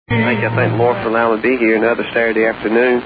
Thank you. I thank the Lord for allowing me to be here another Saturday afternoon.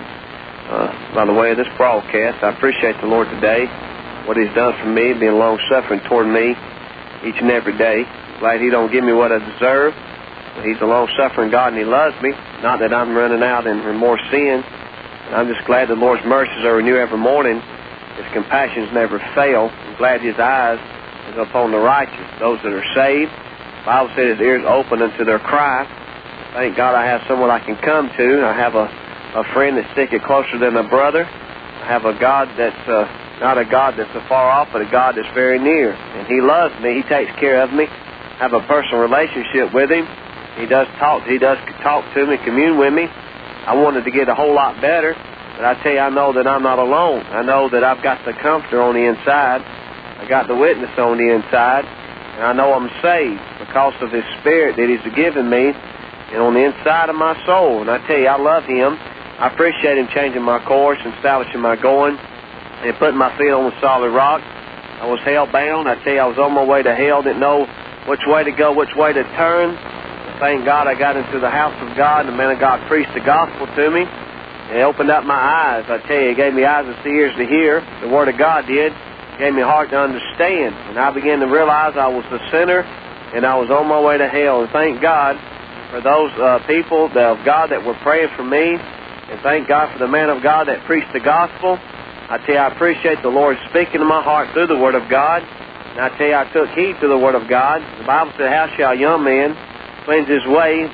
By the way of this broadcast, I appreciate the Lord today, what He's done for me, being long-suffering toward me each and every day. Glad He don't give me what I deserve. But He's a long-suffering God and He loves me. Not that I'm running out in more sin. And I'm just glad the Lord's mercies are renewed every morning. His compassions never fail. I'm glad His eyes is upon the righteous, those that are saved. The Bible says His ears open unto their cry. Thank God I have someone I can come to. I have a friend that's sticking closer than a brother. I have a God that's not a God that's afar off, but a God that's very near. And He loves me. He takes care of me. I have a personal relationship with Him. He does talk to me, commune with me. I wanted to get a whole lot better, but I tell you, I know that I'm not alone. I know that I've got the Comforter on the inside. I got the witness on the inside. And I know I'm saved because of His Spirit that He's given me and on the inside of my soul. And I tell you, I love Him. I appreciate Him changing my course and establishing my going and putting my feet on the solid rock. I was hell-bound. I tell you, I was on my way to hell, didn't know which way to go, which way to turn. Thank God I got into the house of God, and the man of God preached the gospel to me. And He opened up my eyes. I tell you, He gave me eyes to see, ears to hear. The Word of God did. Gave me a heart to understand. And I began to realize I was a sinner, and I was on my way to hell. And thank God for those people of God that were praying for me. And thank God for the man of God that preached the gospel. I tell you, I appreciate the Lord speaking to my heart through the Word of God. And I tell you, I took heed to the Word of God. The Bible said, how shall a young man cleanse his way?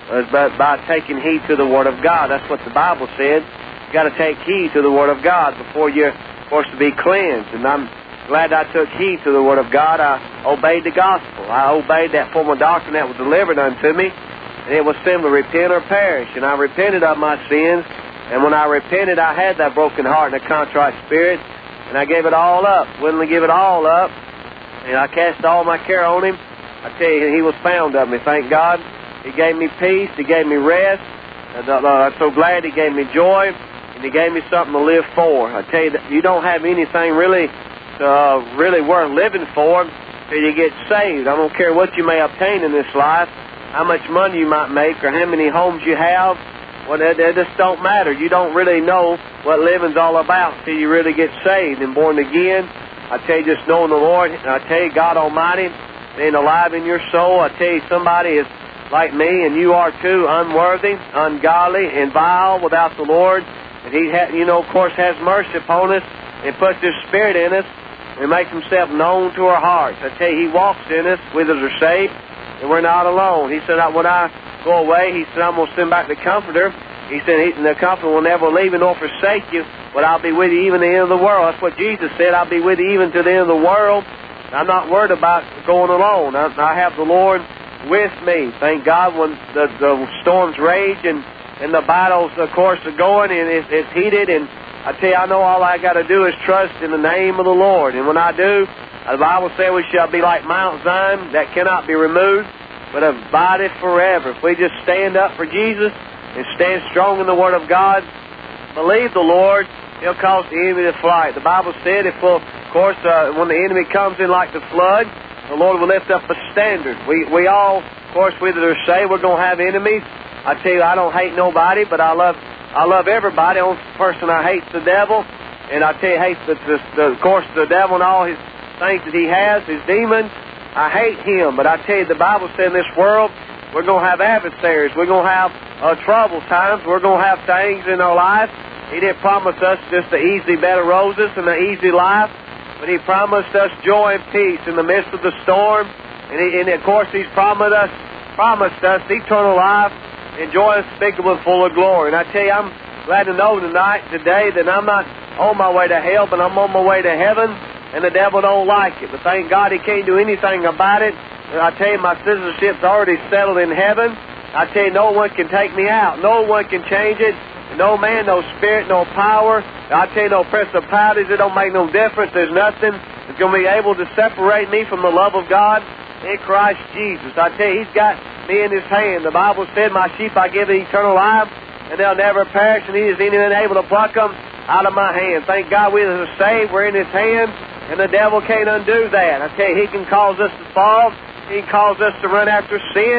By taking heed to the Word of God. That's what the Bible said. You've got to take heed to the Word of God before you're forced to be cleansed. And I'm glad I took heed to the Word of God. I obeyed the gospel. I obeyed that form of doctrine that was delivered unto me. And it was simply repent or perish. And I repented of my sins. And when I repented, I had that broken heart and a contrite spirit. And I gave it all up. Willingly give it all up. And I cast all my care on Him. I tell you, He was found of me. Thank God. He gave me peace. He gave me rest. And I'm so glad He gave me joy. And He gave me something to live for. I tell you, that you don't have anything really worth living for till you get saved. I don't care what you may obtain in this life, how much money you might make, or how many homes you have. Well, it just don't matter. You don't really know what living's all about till you really get saved and born again. I tell you, just knowing the Lord, and I tell you, God Almighty, being alive in your soul. I tell you, somebody is like me, and you are too, unworthy, ungodly, and vile without the Lord. And He, of course, has mercy upon us and puts His Spirit in us and makes Himself known to our hearts. I tell you, He walks in us, with us are saved, and we're not alone. He said, when I go away, He said, I'm going to send back the Comforter. He said, the Comforter will never leave you nor forsake you, but I'll be with you even to the end of the world. That's what Jesus said, I'll be with you even to the end of the world. I'm not worried about going alone. I have the Lord with me. Thank God when the storms rage and the battles, of course, are going and it's heated. And I tell you, I know all I got to do is trust in the name of the Lord. And when I do, the Bible says we shall be like Mount Zion that cannot be removed, but abideth forever. If we just stand up for Jesus and stand strong in the Word of God, believe the Lord, He'll cause the enemy to fly. The Bible said, when the enemy comes in like the flood, the Lord will lift up a standard. We all, of course, whether they're saved, we're going to have enemies. I tell you, I don't hate nobody, but I love everybody. The only person I hate is the devil. And I tell you, of course, the devil and all his things that he has, his demons. I hate him. But I tell you, the Bible said in this world, we're going to have adversaries. We're going to have trouble times. We're going to have things in our life. He didn't promise us just the easy bed of roses and the easy life, but He promised us joy and peace in the midst of the storm. And of course, He's promised us eternal life and joy unspeakable and full of glory. And I tell you, I'm glad to know today, that I'm not on my way to hell, but I'm on my way to heaven, and the devil don't like it. But thank God he can't do anything about it. And I tell you, my citizenship's already settled in heaven. I tell you, no one can take me out. No one can change it. No man, no spirit, no power. I tell you, no principalities. It don't make no difference. There's nothing that's going to be able to separate me from the love of God in Christ Jesus. I tell you, He's got me in His hand. The Bible said, my sheep I give eternal life, and they'll never perish, and He is even able to pluck them out of my hand. Thank God we are saved. We're in His hand, and the devil can't undo that. I tell you, he can cause us to fall. He can cause us to run after sin.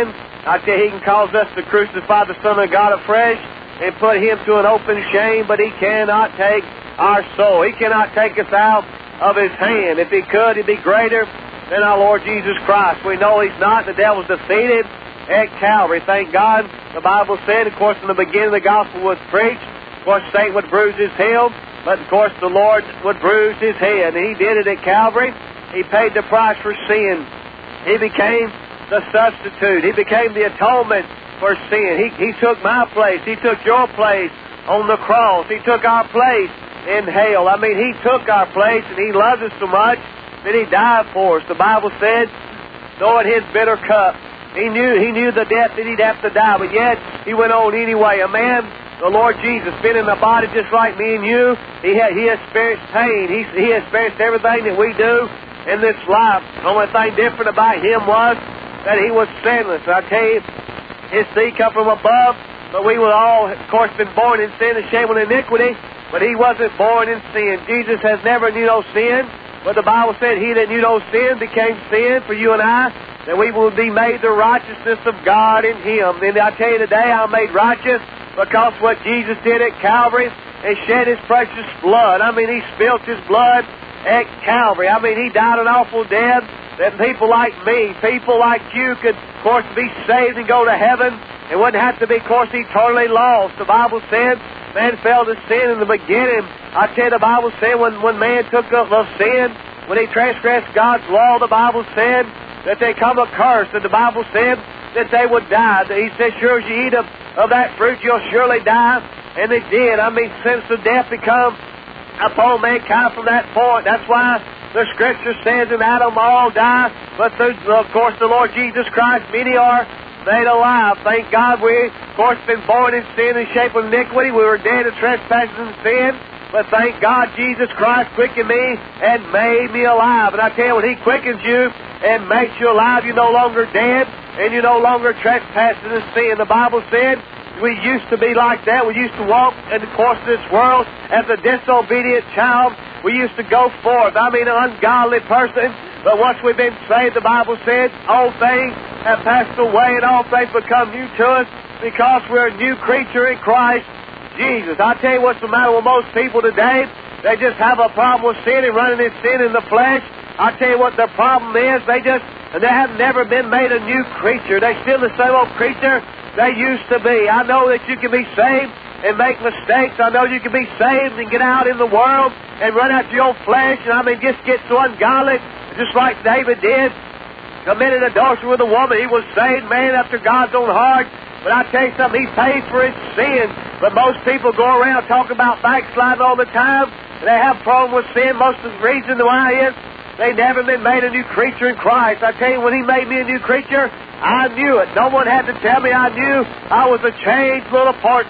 I tell you, He can cause us to crucify the Son of God afresh and put Him to an open shame, but He cannot take our soul. He cannot take us out of His hand. If He could, He'd be greater than our Lord Jesus Christ. We know He's not. The devil's defeated at Calvary. Thank God. The Bible said, of course, in the beginning the gospel was preached. Of course, Satan would bruise His heel, but of course the Lord would bruise His head. And He did it at Calvary. He paid the price for sin. He became the substitute. He became the atonement for sin. He took my place. He took your place on the cross. He took our place in hell. I mean, He took our place, and He loves us so much that He died for us. The Bible said, though in His bitter cup, He knew the death that He'd have to die, but yet He went on anyway. A man, the Lord Jesus, been in a body just like me and you. He experienced pain. He experienced everything that we do in this life. The only thing different about Him was that He was sinless. I tell you, His seed come from above, but we were all, of course, been born in sin and shame and iniquity, but He wasn't born in sin. Jesus has never knew no sin, but the Bible said He that knew no sin became sin for you and I, that we will be made the righteousness of God in Him. And I tell you today, I'm made righteous because what Jesus did at Calvary and shed His precious blood. I mean, He spilt His blood at Calvary. I mean, He died an awful death that people like me, people like you could, of course, be saved and go to heaven and wouldn't have to be, of course, eternally lost. The Bible said man fell to sin in the beginning. I tell you, the Bible said when man took up the sin, when he transgressed God's law, the Bible said that they come a curse. And the Bible said that they would die. He said, sure as you eat of that fruit, you'll surely die. And they did. I mean, sentence of death become upon mankind from that point. That's why the Scripture says in Adam all die, but through, of course, the Lord Jesus Christ, many are made alive. Thank God we, of course, been born in sin and shape of iniquity. We were dead in trespasses and sin, but thank God Jesus Christ quickened me and made me alive. And I tell you, when He quickens you and makes you alive, you're no longer dead and you're no longer trespassing in sin. The Bible said we used to be like that. We used to walk in the course of this world as a disobedient child. We used to go forth. I mean, an ungodly person. But once we've been saved, the Bible said, all things have passed away and all things become new to us because we're a new creature in Christ Jesus. I tell you what's the matter with most people today. They just have a problem with sin and running in sin in the flesh. I tell you what the problem is. They have never been made a new creature. They're still the same old creature they used to be. I know that you can be saved and make mistakes. I know you can be saved and get out in the world and run after your own flesh and just get so ungodly, just like David did. Committed adultery with a woman. He was saved, man after God's own heart. But I tell you something, He paid for his sin. But most people go around talking about backsliding all the time. They have a problem with sin. Most of the reason why is they never been made a new creature in Christ. I tell you, when He made me a new creature, I knew it. No one had to tell me. I knew I was a changed little boy.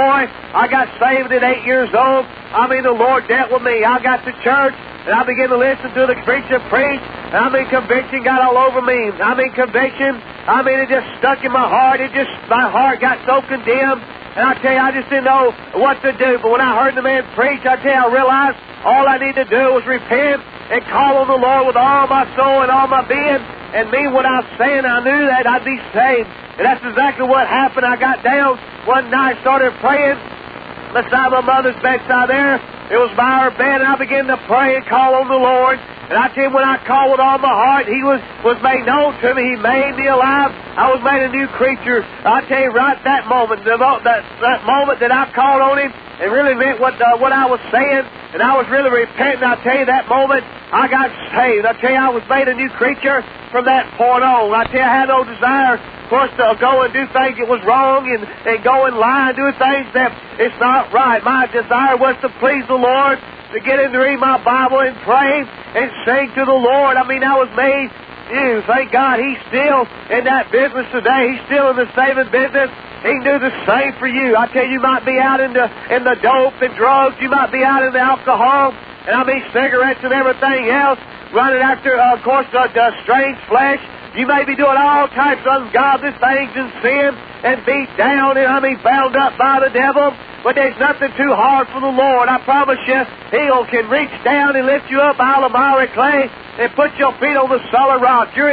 I got saved at 8 years old. I mean, the Lord dealt with me. I got to church, and I began to listen to the preacher preach, and I mean, conviction got all over me. I mean, conviction, it just stuck in my heart. My heart got so condemned, and I tell you, I just didn't know what to do. But when I heard the man preach, I tell you, I realized all I needed to do was repent and call on the Lord with all my soul and all my being, and mean what I was saying. I knew that I'd be saved. And that's exactly what happened. I got down one night, started praying beside my mother's bedside there. It was by her bed, and I began to pray and call on the Lord. And I tell you, when I called with all my heart, He was made known to me. He made me alive. I was made a new creature. I tell you, right that moment, that moment that I called on Him, it really meant what I was saying, and I was really repenting. I tell you, that moment, I got saved. I tell you, I was made a new creature from that point on. I tell you, I had no desire, of course, to go and do things that was wrong and go and lie and do things that it's not right. My desire was to please the Lord, to get in to read my Bible and pray and sing to the Lord. I mean, I was made new. Thank God He's still in that business today. He's still in the saving business. He can do the same for you. I tell you, you might be out in the dope and drugs. You might be out in the alcohol and cigarettes and everything else, running after, of course, the strange flesh. You may be doing all types of ungodly things in sin and beat down and, bound up by the devil. But there's nothing too hard for the Lord. I promise you, He can reach down and lift you up out of miry clay and put your feet on the solid rock. You're in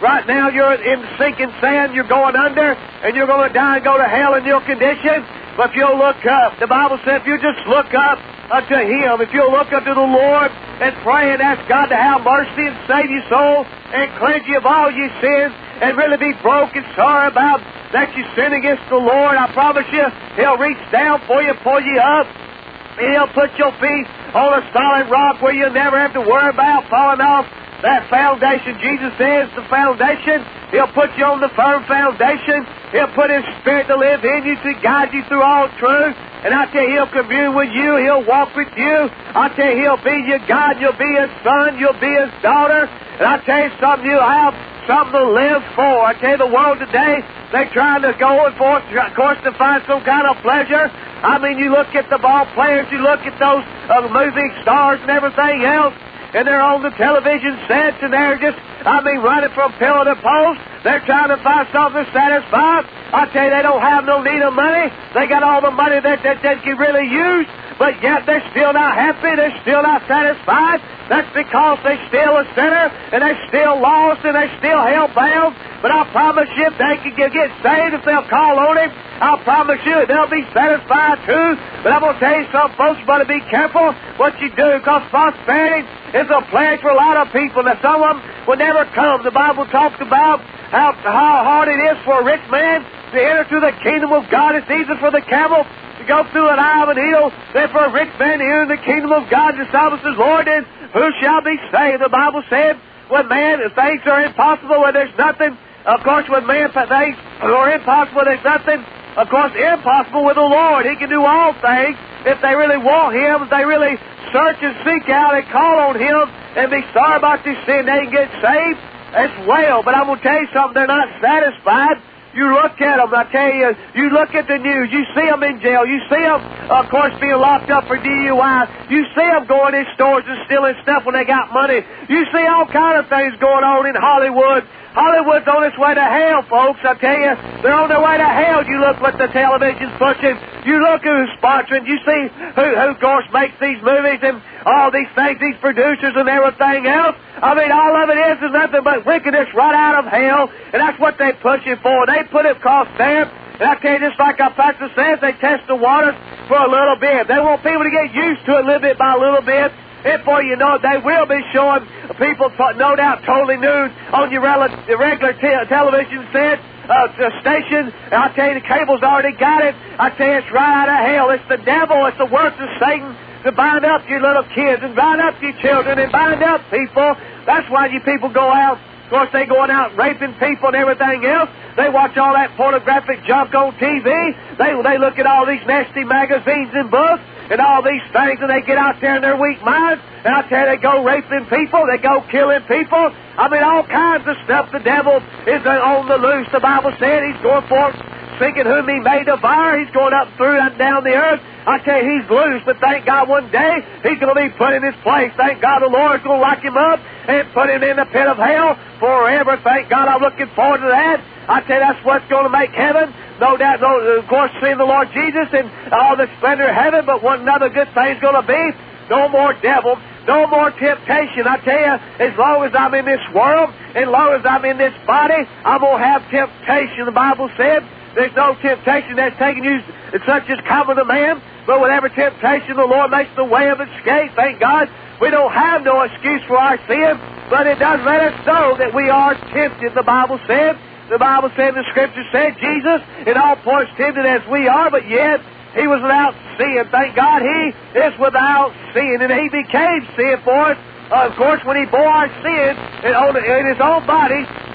Right now you're in sinking sand, you're going under, and you're going to die and go to hell in your condition. But if you'll look up, the Bible says if you just look up unto Him, if you'll look unto the Lord and pray and ask God to have mercy and save your soul and cleanse you of all your sins and really be broke and sorry about that you sin against the Lord, I promise you, He'll reach down for you, pull you up, and He'll put your feet on a solid rock where you'll never have to worry about falling off that foundation. Jesus says the foundation. He'll put you on the firm foundation. He'll put His Spirit to live in you to guide you through all truth. And I tell you, He'll commune with you. He'll walk with you. I tell you, He'll be your God. You'll be His son. You'll be His daughter. And I tell you something, you'll have something to live for. I tell you, the world today, they're trying to go and forth, of course, to find some kind of pleasure. I mean, you look at the ball players, you look at those movie stars and everything else, and they're on the television sets, and they're just, running from pillar to post. They're trying to find something to satisfy. I tell you, they don't have no need of money. They got all the money that they can really use, but yet they're still not happy. They're still not satisfied. That's because they're still a sinner, and they're still lost, and they're still hell-bound. But I promise you, if they can get saved, if they'll call on Him, I promise you, they'll be satisfied too. But I'm going to tell you something, folks, you better be careful what you do, because prosperity is a pledge for a lot of people. Now, some of them will never come. The Bible talks about how hard it is for a rich man to enter through the kingdom of God. It's easier for the camel to go through an eye of a needle than for a rich man to enter the kingdom of God. The psalmist says, Lord, then who shall be saved? The Bible said, when man thinks are impossible, when there's nothing, of course, when man thinks are impossible, there's nothing, of course, impossible with the Lord. He can do all things if they really want Him, if they really search and seek out and call on Him and be sorry about their sin, they can get saved as well. But I'm going to tell you something, they're not satisfied. You look at them, I tell you, you look at the news, you see them in jail, you see them, of course, being locked up for DUI, you see them going in stores and stealing stuff when they got money, you see all kind of things going on in Hollywood. Hollywood's on its way to hell, folks. I tell you, they're on their way to hell. You look what the television's pushing. You look who's sponsoring. You see who of course, makes these movies and all these things, these producers and everything else. All of it is nothing but wickedness right out of hell, and that's what they push it for. They put it across there. And I tell you, just like our pastor says, they test the waters for a little bit. They want people to get used to it a little bit by a little bit. And before you know it, they will be showing people, no doubt, totally nude on your regular television set, station. And I tell you, the cable's already got it. I tell you, it's right out of hell. It's the devil. It's the works of Satan to bind up your little kids and bind up your children and bind up people. That's why you people go out. Of course, they going out raping people and everything else. They watch all that pornographic junk on TV. They look at all these nasty magazines and books and all these things, and they get out there in their weak minds, and I tell you, they go raping people, they go killing people. All kinds of stuff. The devil is on the loose. The Bible said He's going forth, seeking whom He may devour. He's going up through and down the earth. I tell you, He's loose, but thank God one day He's going to be put in His place. Thank God the Lord's going to lock Him up and put Him in the pit of hell forever. Thank God, I'm looking forward to that. I tell you, that's what's going to make heaven. No doubt, of course, seeing the Lord Jesus and all the splendor of heaven, but one another good thing's going to be no more devil, no more temptation. I tell you, as long as I'm in this world, as long as I'm in this body, I'm going to have temptation. The Bible said there's no temptation that's taken you such as common to man, but whatever temptation, the Lord makes the way of escape. Thank God we don't have no excuse for our sin, but it does let us know that we are tempted, the Bible said. The Bible said, the Scripture said, Jesus in all points tempted as we are, but yet He was without sin. Thank God He is without sin, and He became sin for us. Of course, when He bore our sin in His own body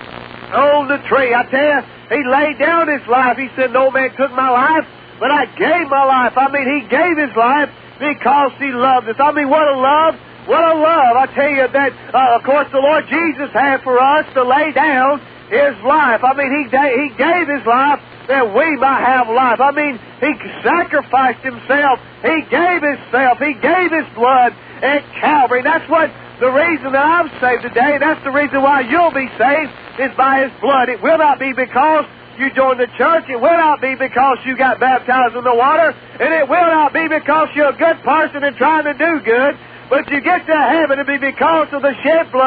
on the tree, I tell you, He laid down His life. He said, no man took my life, but I gave my life. He gave His life because He loved us. What a love. What a love. I tell you that, of course, the Lord Jesus had for us to lay down His life. He gave His life that we might have life. He sacrificed Himself. He gave Himself. He gave His blood at Calvary. That's what the reason that I'm saved today. That's the reason why you'll be saved is by His blood. It will not be because you joined the church. It will not be because you got baptized in the water. And it will not be because you're a good person and trying to do good. But you get to heaven, it'll be because of the shed blood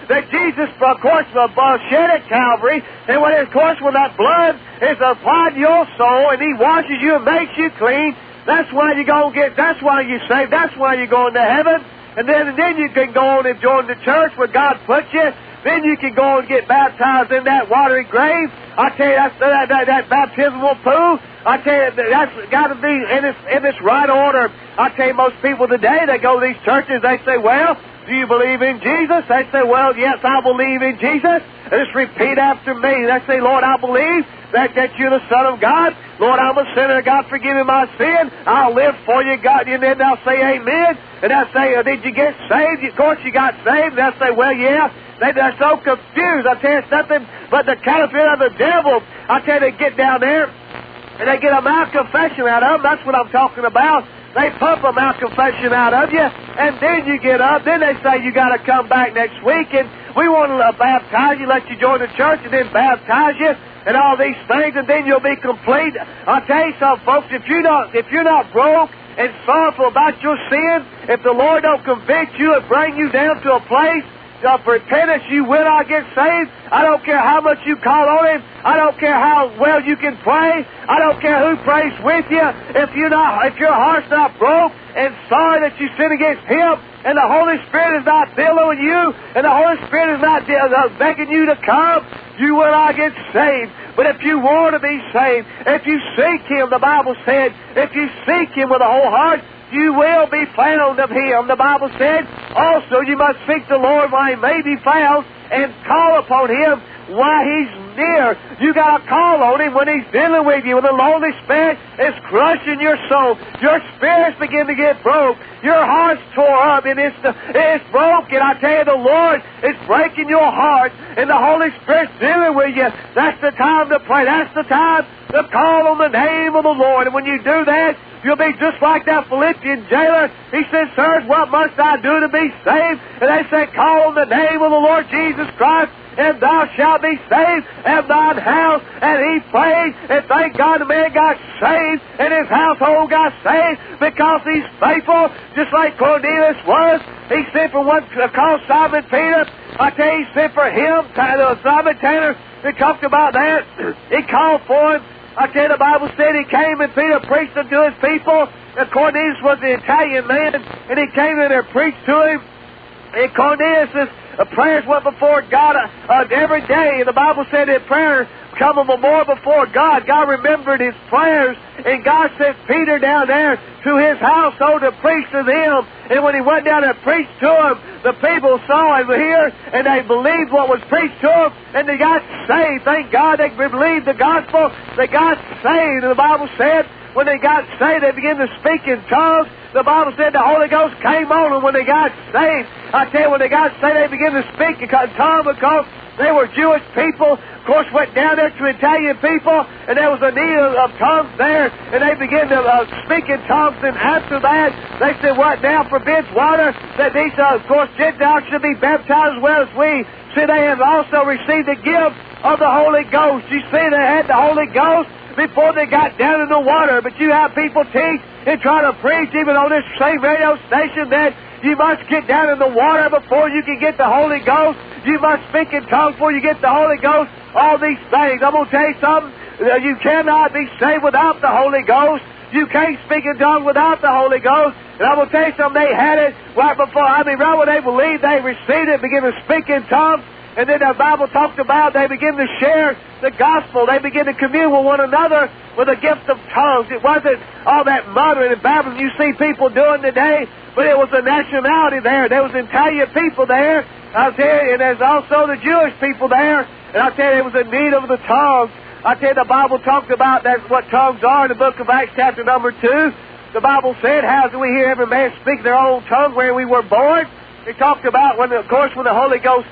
that Jesus, of course, shed at Calvary, and when that blood is applied to your soul, and He washes you and makes you clean, that's why that's why you're saved, that's why you're going to heaven. And then you can go on and join the church where God put you. Then you can go and get baptized in that watery grave. I tell you, that baptismal pool, I tell you, that's got to be in its right order. I tell you, most people today, they go to these churches, they say, well, do you believe in Jesus? They say, well, yes, I believe in Jesus. They just repeat after me. They say, Lord, I believe that you're the Son of God. Lord, I'm a sinner. God, forgive me my sin. I'll live for you, God. And then they'll say, amen. And they'll say, did you get saved? Of course you got saved. And they'll say, well, yeah. They're so confused. I tell you, something but the counterfeit of the devil. I tell you, they get down there and they get a mouth confession out of them. That's what I'm talking about. They pump a mouth confession out of you, and then you get up. Then they say you got to come back next week, and we want to baptize you, let you join the church, and then baptize you, and all these things, and then you'll be complete. I'll tell you something, folks. If you're not broke and sorrowful about your sin, if the Lord don't convict you and bring you down to a place of repentance, you will not get saved. I don't care how much you call on Him. I don't care how well you can pray. I don't care who prays with you. If your heart's not broke and sorry that you sin against Him, and the Holy Spirit is not billowing you, and the Holy Spirit is not begging you to come, you will not get saved. But if you want to be saved, if you seek Him, the Bible said, if you seek Him with a whole heart, you will be found of Him. The Bible said, also you must seek the Lord while He may be found, and call upon Him while He's near. You got to call on Him when He's dealing with you. When the lonely spirit is crushing your soul, your spirits begin to get broke, your heart's tore up, and it's broken. I tell you, the Lord is breaking your heart, and the Holy Spirit's dealing with you. That's the time to pray. That's the time to call on the name of the Lord. And when you do that, you'll be just like that Philippian jailer. He said, sirs, what must I do to be saved? And they said, call on the name of the Lord Jesus Christ, and thou shalt be saved, and thine house. And he prayed, and thank God the man got saved, and his household got saved, because he's faithful, just like Cornelius was. He sent for one called Simon Peter. I tell you, he sent for him, Simon Tanner. He talked about that. He called for him. I tell you, the Bible said he came and Peter preached unto his people. And Cornelius was the Italian man, and he came in there and preached to him. And Cornelius' prayers went before God every day. And the Bible said that prayer come a memorial before God. God remembered his prayers, and God sent Peter down there to his household to preach to them. And when he went down there and preached to them, the people saw him here, and they believed what was preached to them, and they got saved. Thank God they believed the gospel. They got saved. And the Bible said when they got saved, they began to speak in tongues. The Bible said the Holy Ghost came on them when they got saved. I tell you, when they got saved, they began to speak in tongues because they were Jewish people. Of course, went down there to Italian people, and there was a need of tongues there, and they began to speak in tongues. And after that, they said, what now forbids water? That these, of course, Gentiles should be baptized as well as we. See, they have also received the gift of the Holy Ghost. You see, they had the Holy Ghost before they got down in the water. But you have people teach and try to preach, even on this same radio station, that you must get down in the water before you can get the Holy Ghost. You must speak in tongues before you get the Holy Ghost. All these things. I'm going to tell you something. You cannot be saved without the Holy Ghost. You can't speak in tongues without the Holy Ghost. And I'm going to tell you something. They had it right before. right when they believed, they received it, began to speak in tongues. And then the Bible talked about they begin to share the gospel. They begin to commune with one another with a gift of tongues. It wasn't all that muttering and babbling you see people doing today, but it was a nationality there. There was Italian people there, I'll tell you, and there's also the Jewish people there. And I'll tell you, there was a need of the tongues. I'll tell you, the Bible talked about that's what tongues are in the book of Acts chapter number 2. The Bible said, how do we hear every man speak their own tongue where we were born? It talked about when the Holy Ghost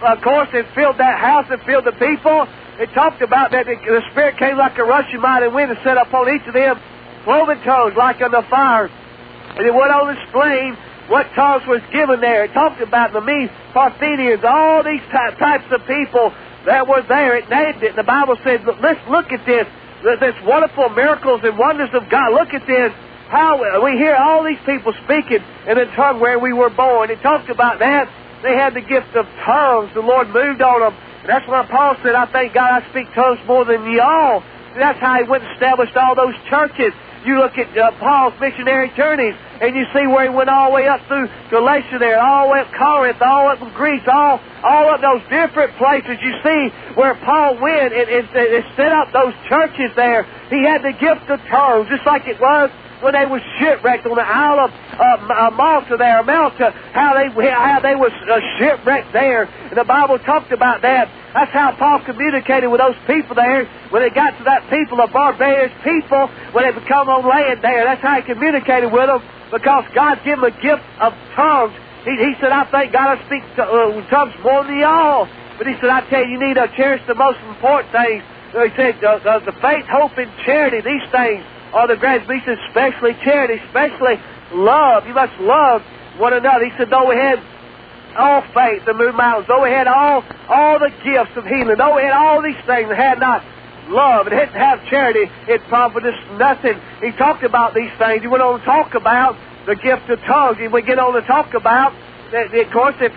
it filled that house and filled the people. It talked about that the Spirit came like a rushing mighty wind and set upon each of them cloven tongues like unto fire. And it went on to explain what tongues was given there. It talked about the Parthenians, all these types of people that were there. It named it. The Bible said, let's look at this wonderful miracles and wonders of God. Look at this. How we hear all these people speaking in a tongue where we were born. It talked about that. They had the gift of tongues. The Lord moved on them. And that's why Paul said, I thank God I speak tongues more than ye all. And that's how he went and established all those churches. You look at Paul's missionary journeys, and you see where he went all the way up through Galatia there, all the way up Corinth, all up Greece, all up those different places. You see where Paul went and set up those churches there. He had the gift of tongues, just like it was when they were shipwrecked on the Isle of Malta there, how they was shipwrecked there. And the Bible talked about that. That's how Paul communicated with those people there. When they got to that people, the barbarous people, when they become on land there, that's how he communicated with them, because God gave him a gift of tongues. He said, I thank God I speak tongues more than y'all. But he said, I tell you, you need to cherish the most important things. He said, the faith, hope, and charity, these things are the greatest. He said, especially charity, especially love. You must love one another. He said, though we had all faith to move mountains, though we had all the gifts of healing, though we had all these things, and had not love and didn't have charity, it profited us nothing. He talked about these things. He went on to talk about the gift of tongues. He would get on to talk about that, of course, if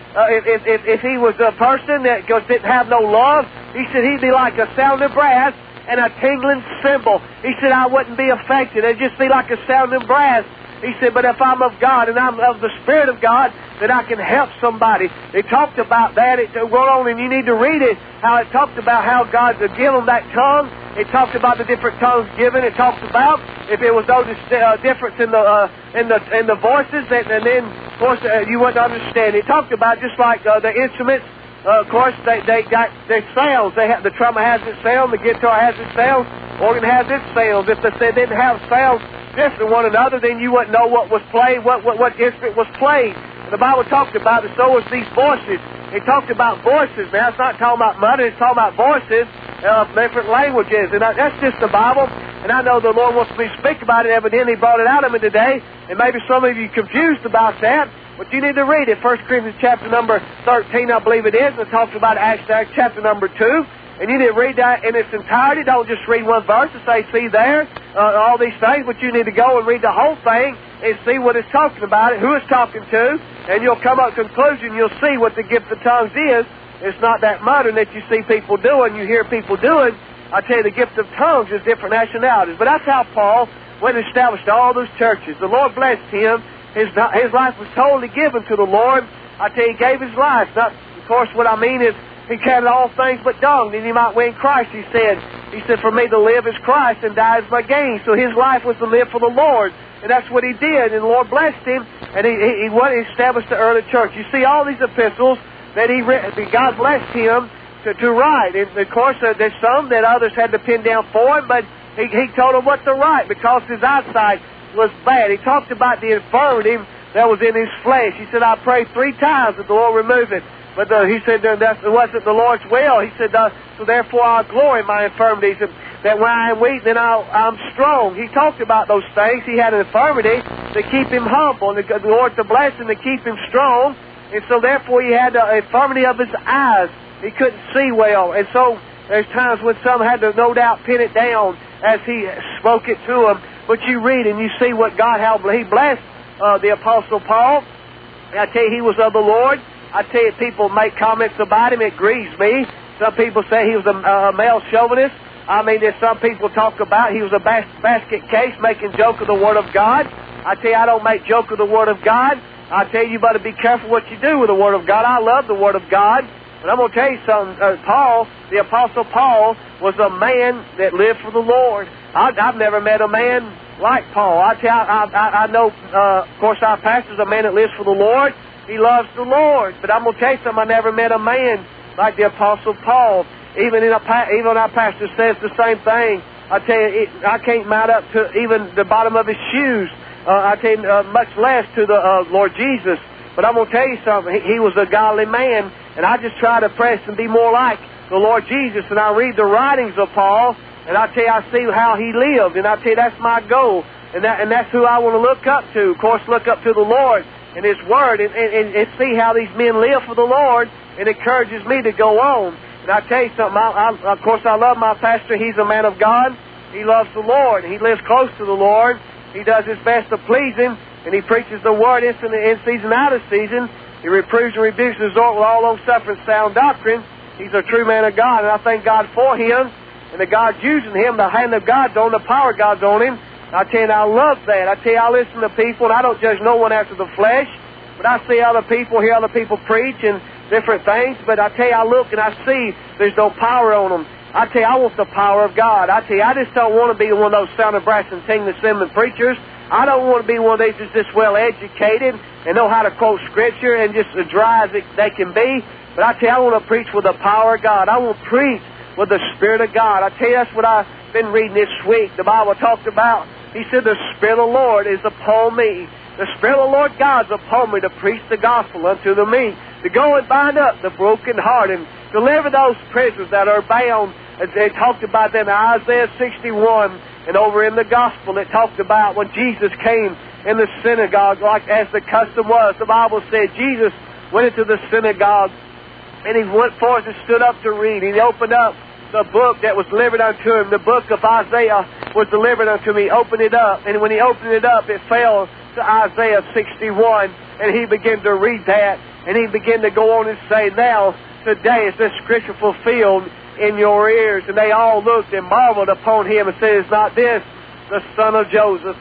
he was a person that didn't have no love, he said he'd be like a sounding brass and a tingling cymbal. He said, I wouldn't be affected. It'd just be like a sounding brass. He said, but if I'm of God and I'm of the Spirit of God, then I can help somebody. They talked about that. It went on, and you need to read it, how it talked about how God would give them that tongue. It talked about the different tongues given. It talked about if it was no difference in the voices, and then, of course, you wouldn't understand. It talked about just like the instruments. Of course, they got their sounds. The trumpet has its sound, the guitar has its sound, organ has its sounds. If they didn't have sounds different from one another, then you wouldn't know what was played, what instrument was played. And the Bible talked about it, so was these voices. It talked about voices. Now, it's not talking about muttering, it's talking about voices of different languages. And that's just the Bible. And I know the Lord wants me to speak about it. Evidently, He brought it out of me today. And maybe some of you are confused about that. But you need to read it. 1 Corinthians chapter number 13, I believe it is. And it talks about Acts chapter number 2. And you need to read that in its entirety. Don't just read one verse and say, see there, all these things. But you need to go and read the whole thing and see what it's talking about, who it's talking to. And you'll come up with a conclusion. You'll see what the gift of tongues is. It's not that muttering that you see people doing, you hear people doing. I tell you, the gift of tongues is different nationalities. But that's how Paul went and established all those churches. The Lord blessed him. His life was totally given to the Lord. I tell you, He gave His life. Not, of course, what I mean is He counted all things but dung, and He might win Christ, He said. He said, for me to live is Christ and die is my gain. So His life was to live for the Lord. And that's what He did. And the Lord blessed him, and He established the early church. You see all these epistles that God blessed him to write. And, of course, there's some that others had to pin down for him, but he told them what to write because his eyesight was bad. He talked about the infirmity that was in his flesh. He said, I prayed 3 times that the Lord remove it. But he said that wasn't the Lord's will. He said, so therefore I'll glory in my infirmities, and that when I am weak, then I'm strong. He talked about those things. He had an infirmity to keep him humble, and the Lord to bless him to keep him strong. And so therefore he had the infirmity of his eyes. He couldn't see well. And so there's times when some had to no doubt pin it down as he spoke it to them. But you read and you see what God, how He blessed the Apostle Paul. And I tell you, he was of the Lord. I tell you, people make comments about him. It grieves me. Some people say he was a male chauvinist. I mean, there's some people talk about he was a basket case making joke of the Word of God. I tell you, I don't make joke of the Word of God. I tell you, you better be careful what you do with the Word of God. I love the Word of God. But I'm going to tell you something. Paul, the Apostle Paul, was a man that lived for the Lord. I've never met a man like Paul. I tell you, I know, of course, our pastor's a man that lives for the Lord. He loves the Lord. But I'm going to tell you something. I never met a man like the Apostle Paul. Even our pastor says the same thing. I tell you, I can't mount up to even the bottom of his shoes. I tell you, much less to the Lord Jesus. But I'm going to tell you something. He was a godly man, and I just try to press and be more like the Lord Jesus. And I read the writings of Paul, and I tell you, I see how he lived, and I tell you, that's my goal. And that's who I want to look up to. Of course, look up to the Lord and His Word, and see how these men live for the Lord. It encourages me to go on. And I tell you something, of course, I love my pastor. He's a man of God. He loves the Lord. He lives close to the Lord. He does his best to please Him, and he preaches the Word in season, out of season. He reproves and rebukes and exhorts with all long-suffering sound doctrine. He's a true man of God, and I thank God for him, and that God's using him. The hand of God's on, the power of God's on him. I tell you, I love that. I tell you, I listen to people, and I don't judge no one after the flesh, but I see other people, hear other people preach and different things, but I tell you, I look and I see there's no power on them. I tell you, I want the power of God. I tell you, I just don't want to be one of those sound of brass and ting the cinnamon preachers. I don't want to be one of these that's just well-educated and know how to quote Scripture and just as dry as they can be. But I tell you, I want to preach with the power of God. I want to preach with the Spirit of God. I tell you, that's what I've been reading this week. The Bible talked about, he said, the Spirit of the Lord is upon me. The Spirit of the Lord God's upon me to preach the gospel unto the meek, to go and bind up the brokenhearted, and deliver those prisoners that are bound. As they talked about them in Isaiah 61, and over in the gospel it talked about when Jesus came in the synagogue, like as the custom was. The Bible said Jesus went into the synagogue, and he went forth and stood up to read. He opened up the book that was delivered unto him. The book of Isaiah was delivered unto me. He opened it up, and when he opened it up, it fell to Isaiah 61, and he began to read that, and he began to go on and say, now, today is this scripture fulfilled in your ears. And they all looked and marveled upon him and said, is not this the son of Joseph?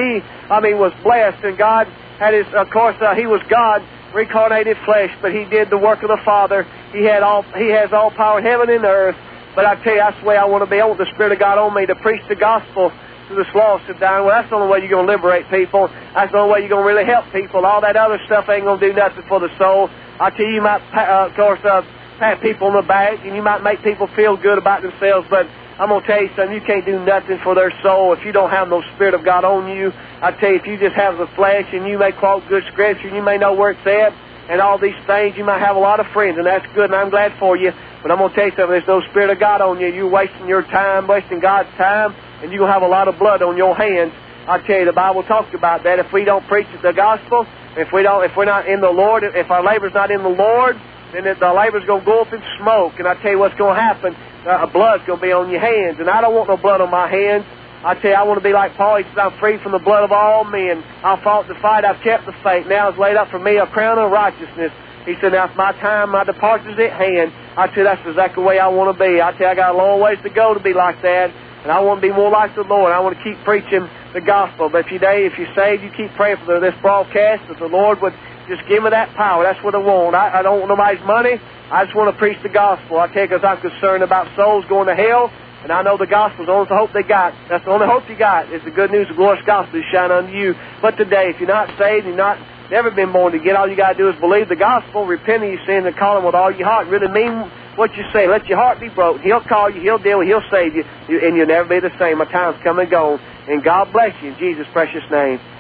He was blessed, and God had his, of course, he was God, reincarnated flesh, but he did the work of the Father. He has all power in heaven and earth. But I tell you, that's the way I want to be. I want the Spirit of God on me to preach the gospel to this lost and dying. Well, that's the only way you're going to liberate people. That's the only way you're going to really help people. All that other stuff ain't going to do nothing for the soul. I tell you, you might, pat people on the back, and you might make people feel good about themselves, but I'm going to tell you something, you can't do nothing for their soul if you don't have no Spirit of God on you. I tell you, if you just have the flesh, and you may quote good Scripture, and you may know where it's at, and all these things, you might have a lot of friends, and that's good, and I'm glad for you, but I'm going to tell you something, there's no Spirit of God on you. You're wasting your time, wasting God's time, and you're going to have a lot of blood on your hands. I tell you, the Bible talks about that. If we don't preach the gospel, if we're not in the Lord, if our labor's not in the Lord, then the labor's going to go up in smoke. And I tell you what's going to happen, blood's going to be on your hands. And I don't want no blood on my hands. I tell you, I want to be like Paul. He says, I'm free from the blood of all men. I fought the fight, I've kept the faith. Now is laid up for me a crown of righteousness. He said, now it's my time, my departure's at hand. I tell you, that's exactly the way I want to be. I tell you, I got a long ways to go to be like that. And I want to be more like the Lord. I want to keep preaching the gospel. But if you're saved, you keep praying for this broadcast, that the Lord would just give me that power. That's what I want. I don't want nobody's money. I just want to preach the gospel. I tell you, because I'm concerned about souls going to hell, and I know the gospel's the only hope they got. That's the only hope you got, is the good news of the glorious gospel is shining unto you. But today, if you're not saved, never been born again, all you got to do is believe the gospel, repent of your sin, and call him with all your heart. Really mean what you say. Let your heart be broken. He'll call you, he'll deal with you, he'll save you, and you'll never be the same. My time's come and gone. And God bless you in Jesus' precious name.